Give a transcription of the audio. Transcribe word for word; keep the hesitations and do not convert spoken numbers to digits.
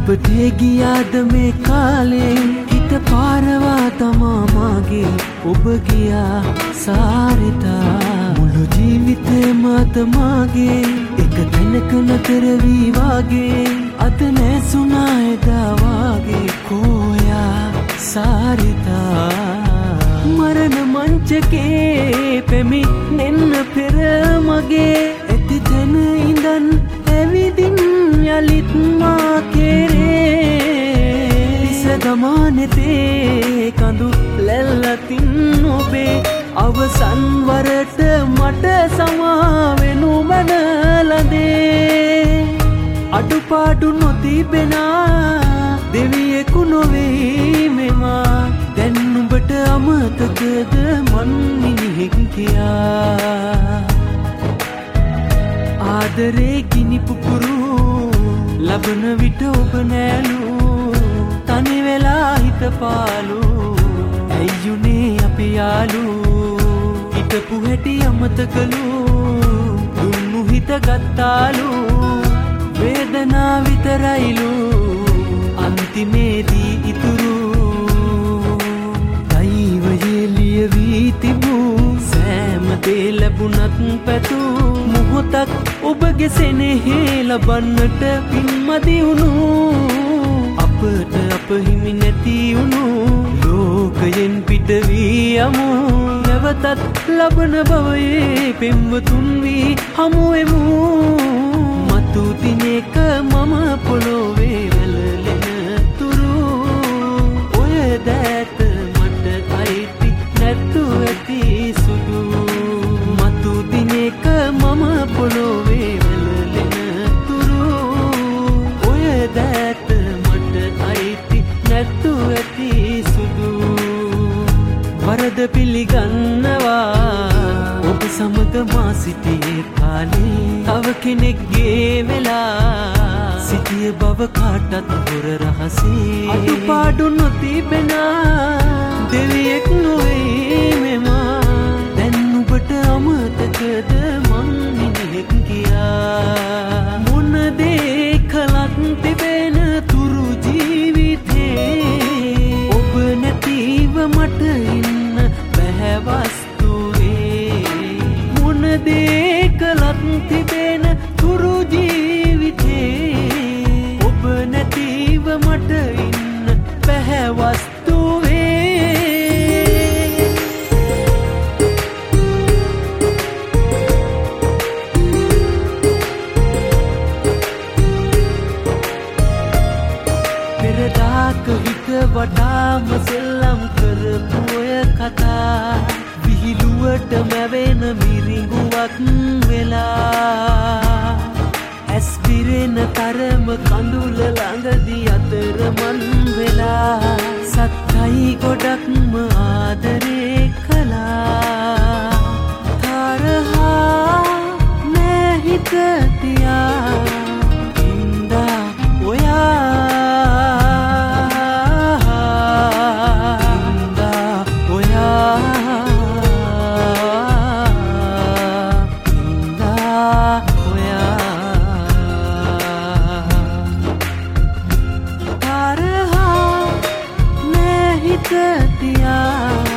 ඔබටේ ගියාද මේ කාලේ හිත පාරවා තමා මාගේ ඔබ ගියා සාරිතා මුළු ජීවිතේ මාත මාගේ එක තැනක නතර වී වාගේ අත නැසුණා එදා වාගේ කෝයා සාරිතා මරණ මංචකේ පැමිණෙන්න පෙර මගේ ඇති තැන ඉඳන් ඇවිදින් යලිත් මා කෙරේ පිස දමානෙතේ කඳු ලැල්ලතින් ඔබේ අවසන් වරට මට සමාවෙනු මනලදේ අඩුපාඩු නොතිබෙනා දෙවියෙකු නොවේ මෙමා දැන් නුඹට අමතකද මන් මිනිහෙක් කියා ආදරේ ගිනි පුපුරු ලබන විට ඔබ නෑලු තනි වෙලා හිත පාලු ඇයියුනේ අපි යාලු හිටපු හැටි අමතකලු දුන්නු හිත ගත්තාලු වේදනා විතරයිලු අන්තිමේදී ඉතුරු දෛවයේ ලියවී තිබූ සෑම දේ ලැබුණත් පැතු මොහොතක් ඔබගේ සෙනෙහේ ලබන්නට පින්මදි වුණු අපට අප හිමි නැති වුණු ලෝකයෙන් පිට වී යමු නැවතත් ලබන භවයේ පෙම්වතුන් වී හමුවෙමු මතු දිනක මම පොළොවේ වැළලෙන තුරු ඔය දැත මට අයිති නැතු ඇති සුදු මතු දිනක මම පොළොවේ වැළලෙන තුරු ඔය දැත මට අයිති නැතු ඇති සුදු වරද පිළිගන්නවා ඔබ සමග මා සිටියේ කාලේ තව කෙනෙක්ගේ වෙලා සිටිය බව කාටත් හොර රහසේ අඩුපාඩු නොතිබෙනා දෙවියෙක් නොවේ මෙමා දැන් නුඹට අමතකද මං මිනිහෙක් කියා මොන දේ කලක් තිබෙන තුරු ජීවිතේ ඔබ නැතිව මට ඉන්න බැහැ වස්තුවේ මොන දේ කලක් තිබෙන තුරු ජීවිතේ ඔබ නැතිව මට ඉන්න බැහැ වස්තුවේ පෙරදාක විට වඩාම සෙල්ලම් කරපු ඔය කතා විහිළුවට මැවෙන මිරිඟුවක් වෙලා ඇස් පිරෙන තරම කඳුල ළඟදී අතරමන් වෙලා සත්තයි ගොඩක්ම ආදරේ කළා තරහා නැහිත තියා ඉඳා ඔයා Tiada